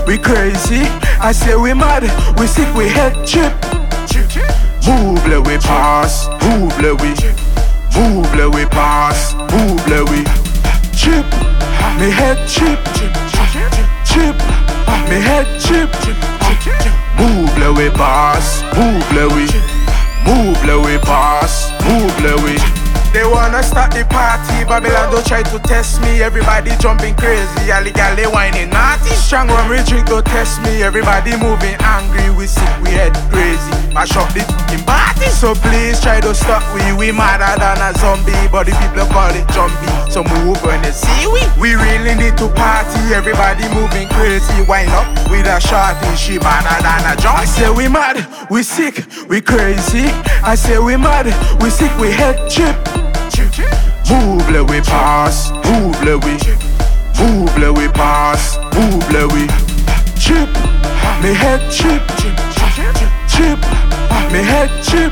we crazy. I say we mad, we sick, we head chip. Move we pass, move we. Move we pass, move we. Chip, me head chip. Chip, me head chip. Move we pass, move we. Move we pass, move we. They wanna start the party, Babylon don't try to test me. Everybody jumping crazy, allegally whining naughty. Strong rum we drink don't test me. Everybody moving angry, we sick, we head crazy. Mash up the fucking party. So please try to stop we madder than a zombie. But the people call it jumpy, so move when they see we. We really need to party, everybody moving crazy. Wind up with a shorty, she madder than a jump. I say we mad, we sick, we crazy. I say we mad, we sick, we head chip. Move we pass, move we. Move we pass, move we. Chip, me head chip. Chip, me head chip.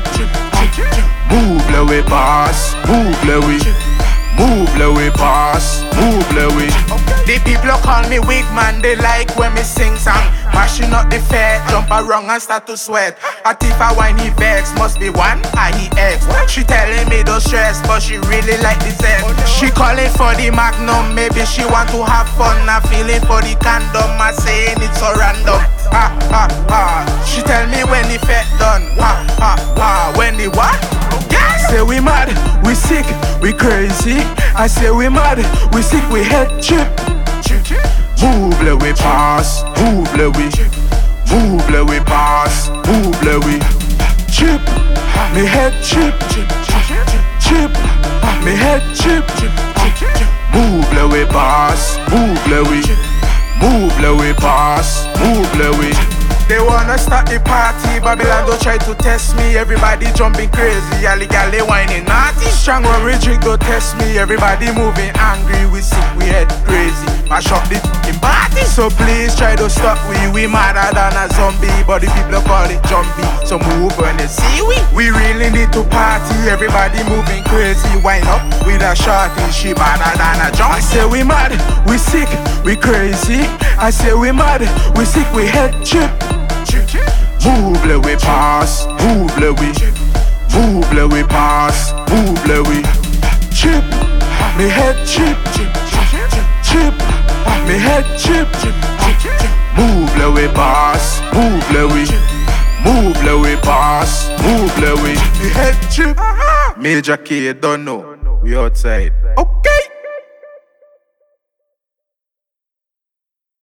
Move we pass, move we. Move we pass, move we. The people call me weak man, they like when me sing song. Mashing up the fair, jump around and start to sweat. A thief a wine he vex, must be one, he X. She telling me don't stress, but she really like the set. She calling for the magnum, maybe she want to have fun. I'm feeling for the condom, I saying it's so random. Ha ha ha, she tell me when the fet done. Ha ha ha, when the what? Yes! Say we mad, we sick, we crazy. I say we mad, we sick, we head chip. Move we pass, move we. Move we pass, move we. Chip, me head chip. Chip, me head chip. Move we pass, move we. Move we pass, move we. They wanna start the party, Babylon don't try to test me. Everybody jumping crazy, allegally whining naughty. Strong rum we drink don't test me. Everybody moving angry, we sick, we head crazy. Mash up the fucking party. So please try to stop we madder than a zombie. But the people call it jumpy, so move when they see we. We really need to party, everybody moving crazy. Wind up with a shorty, she madder than a jump. I say we mad, we sick, we crazy. I say we mad, we sick, we head chip. Move we pass, move we. Move we pass, move we. Chip, me head chip. Chip, me head chip. Move we pass, move we. Move we pass, move we. Me head chip. Major K, don't know, we outside. Okay.